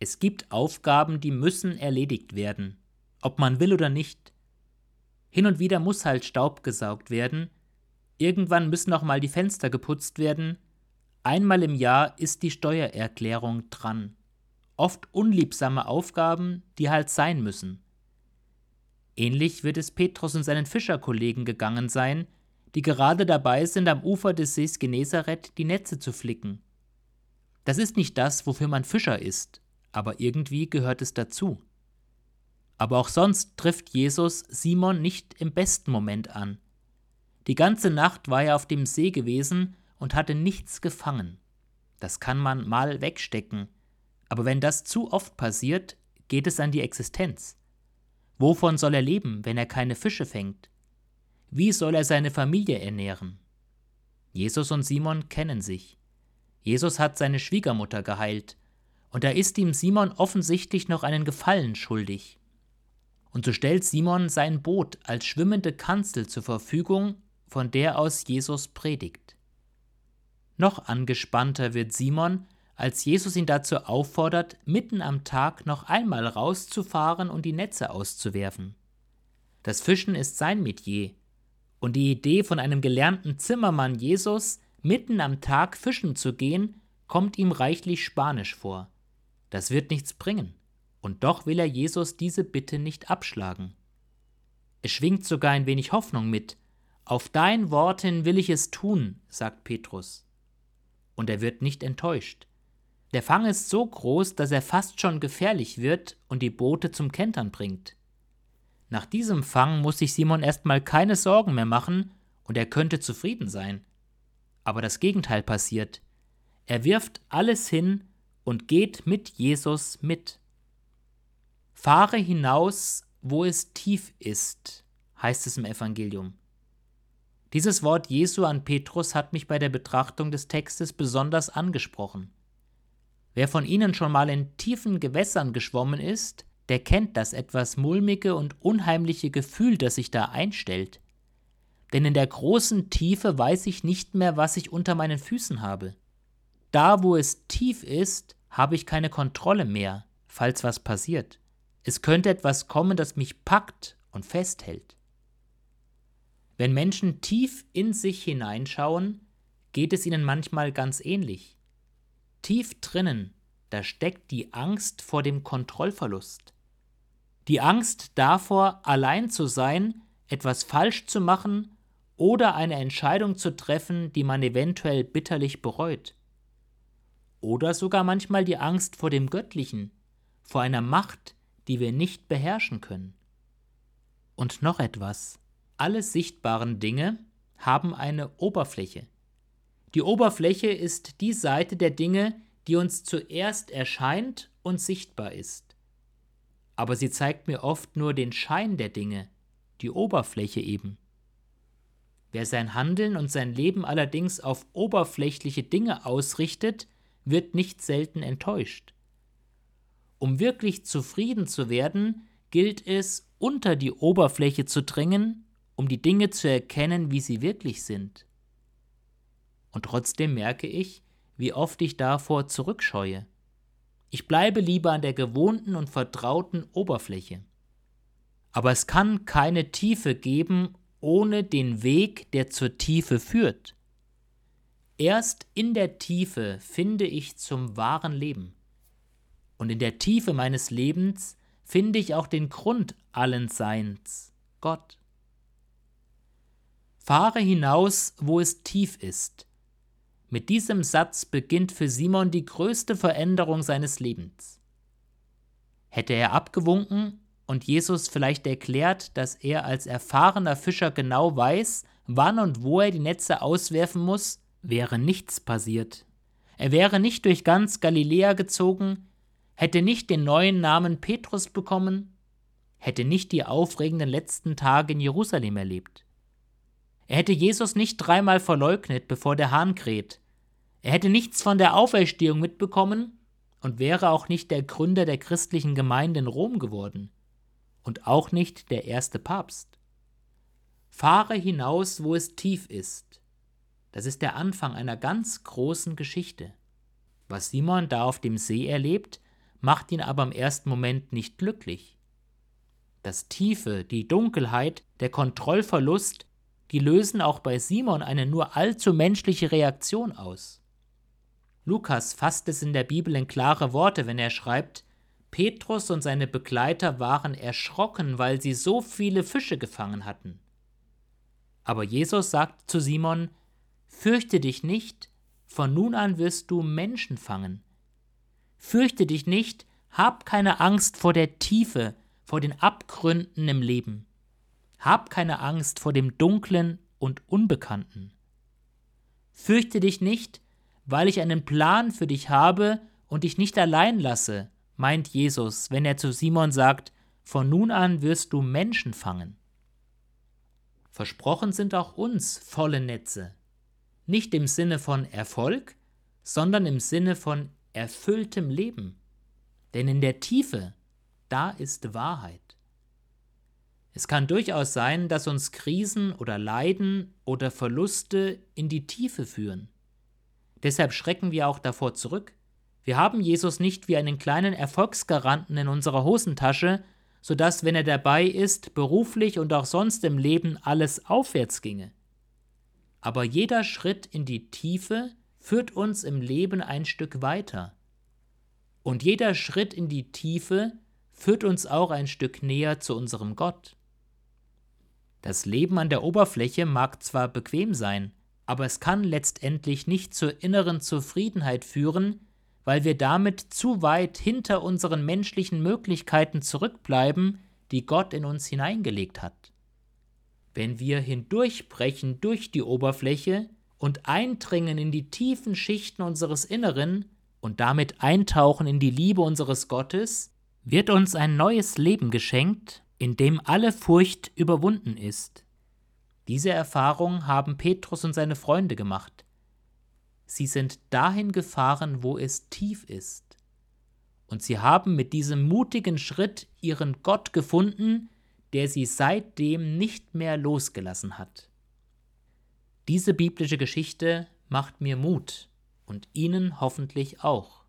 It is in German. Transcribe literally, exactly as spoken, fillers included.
Es gibt Aufgaben, die müssen erledigt werden, ob man will oder nicht. Hin und wieder muss halt Staub gesaugt werden, irgendwann müssen auch mal die Fenster geputzt werden, einmal im Jahr ist die Steuererklärung dran. Oft unliebsame Aufgaben, die halt sein müssen. Ähnlich wird es Petrus und seinen Fischerkollegen gegangen sein, die gerade dabei sind, am Ufer des Sees Genezareth die Netze zu flicken. Das ist nicht das, wofür man Fischer ist, aber irgendwie gehört es dazu. Aber auch sonst trifft Jesus Simon nicht im besten Moment an. Die ganze Nacht war er auf dem See gewesen und hatte nichts gefangen. Das kann man mal wegstecken, aber wenn das zu oft passiert, geht es an die Existenz. Wovon soll er leben, wenn er keine Fische fängt? Wie soll er seine Familie ernähren? Jesus und Simon kennen sich. Jesus hat seine Schwiegermutter geheilt, und da ist ihm Simon offensichtlich noch einen Gefallen schuldig. Und so stellt Simon sein Boot als schwimmende Kanzel zur Verfügung, von der aus Jesus predigt. Noch angespannter wird Simon, als Jesus ihn dazu auffordert, mitten am Tag noch einmal rauszufahren und die Netze auszuwerfen. Das Fischen ist sein Metier, und die Idee von einem gelernten Zimmermann Jesus, mitten am Tag fischen zu gehen, kommt ihm reichlich spanisch vor. Das wird nichts bringen, und doch will er Jesus diese Bitte nicht abschlagen. Es schwingt sogar ein wenig Hoffnung mit. Auf dein Wort hin will ich es tun, sagt Petrus. Und er wird nicht enttäuscht. Der Fang ist so groß, dass er fast schon gefährlich wird und die Boote zum Kentern bringt. Nach diesem Fang muss sich Simon erstmal keine Sorgen mehr machen und er könnte zufrieden sein. Aber das Gegenteil passiert. Er wirft alles hin und geht mit Jesus mit. Fahre hinaus, wo es tief ist, heißt es im Evangelium. Dieses Wort Jesu an Petrus hat mich bei der Betrachtung des Textes besonders angesprochen. Wer von Ihnen schon mal in tiefen Gewässern geschwommen ist, der kennt das etwas mulmige und unheimliche Gefühl, das sich da einstellt. Denn in der großen Tiefe weiß ich nicht mehr, was ich unter meinen Füßen habe. Da, wo es tief ist, habe ich keine Kontrolle mehr, falls was passiert. Es könnte etwas kommen, das mich packt und festhält. Wenn Menschen tief in sich hineinschauen, geht es ihnen manchmal ganz ähnlich. Tief drinnen, da steckt die Angst vor dem Kontrollverlust. Die Angst davor, allein zu sein, etwas falsch zu machen oder eine Entscheidung zu treffen, die man eventuell bitterlich bereut. Oder sogar manchmal die Angst vor dem Göttlichen, vor einer Macht, die wir nicht beherrschen können. Und noch etwas. Alle sichtbaren Dinge haben eine Oberfläche. Die Oberfläche ist die Seite der Dinge, die uns zuerst erscheint und sichtbar ist. Aber sie zeigt mir oft nur den Schein der Dinge, die Oberfläche eben. Wer sein Handeln und sein Leben allerdings auf oberflächliche Dinge ausrichtet, wird nicht selten enttäuscht. Um wirklich zufrieden zu werden, gilt es, unter die Oberfläche zu dringen, um die Dinge zu erkennen, wie sie wirklich sind. Und trotzdem merke ich, wie oft ich davor zurückscheue. Ich bleibe lieber an der gewohnten und vertrauten Oberfläche. Aber es kann keine Tiefe geben, ohne den Weg, der zur Tiefe führt. Erst in der Tiefe finde ich zum wahren Leben. Und in der Tiefe meines Lebens finde ich auch den Grund allen Seins, Gott. Fahre hinaus, wo es tief ist. Mit diesem Satz beginnt für Simon die größte Veränderung seines Lebens. Hätte er abgewunken und Jesus vielleicht erklärt, dass er als erfahrener Fischer genau weiß, wann und wo er die Netze auswerfen muss, wäre nichts passiert. Er wäre nicht durch ganz Galiläa gezogen, hätte nicht den neuen Namen Petrus bekommen, hätte nicht die aufregenden letzten Tage in Jerusalem erlebt. Er hätte Jesus nicht dreimal verleugnet, bevor der Hahn kräht. Er hätte nichts von der Auferstehung mitbekommen und wäre auch nicht der Gründer der christlichen Gemeinde in Rom geworden und auch nicht der erste Papst. Fahre hinaus, wo es tief ist. Das ist der Anfang einer ganz großen Geschichte. Was Simon da auf dem See erlebt, macht ihn aber im ersten Moment nicht glücklich. Das Tiefe, die Dunkelheit, der Kontrollverlust, die lösen auch bei Simon eine nur allzu menschliche Reaktion aus. Lukas fasst es in der Bibel in klare Worte, wenn er schreibt: Petrus und seine Begleiter waren erschrocken, weil sie so viele Fische gefangen hatten. Aber Jesus sagt zu Simon: Fürchte dich nicht, von nun an wirst du Menschen fangen. Fürchte dich nicht, hab keine Angst vor der Tiefe, vor den Abgründen im Leben. Hab keine Angst vor dem Dunklen und Unbekannten. Fürchte dich nicht, weil ich einen Plan für dich habe und dich nicht allein lasse, meint Jesus, wenn er zu Simon sagt: Von nun an wirst du Menschen fangen. Versprochen sind auch uns volle Netze. Nicht im Sinne von Erfolg, sondern im Sinne von erfülltem Leben. Denn in der Tiefe, da ist Wahrheit. Es kann durchaus sein, dass uns Krisen oder Leiden oder Verluste in die Tiefe führen. Deshalb schrecken wir auch davor zurück. Wir haben Jesus nicht wie einen kleinen Erfolgsgaranten in unserer Hosentasche, sodass, wenn er dabei ist, beruflich und auch sonst im Leben alles aufwärts ginge. Aber jeder Schritt in die Tiefe führt uns im Leben ein Stück weiter. Und jeder Schritt in die Tiefe führt uns auch ein Stück näher zu unserem Gott. Das Leben an der Oberfläche mag zwar bequem sein, aber es kann letztendlich nicht zur inneren Zufriedenheit führen, weil wir damit zu weit hinter unseren menschlichen Möglichkeiten zurückbleiben, die Gott in uns hineingelegt hat. Wenn wir hindurchbrechen durch die Oberfläche und eindringen in die tiefen Schichten unseres Inneren und damit eintauchen in die Liebe unseres Gottes, wird uns ein neues Leben geschenkt, in dem alle Furcht überwunden ist. Diese Erfahrung haben Petrus und seine Freunde gemacht. Sie sind dahin gefahren, wo es tief ist. Und sie haben mit diesem mutigen Schritt ihren Gott gefunden, der sie seitdem nicht mehr losgelassen hat. Diese biblische Geschichte macht mir Mut und Ihnen hoffentlich auch.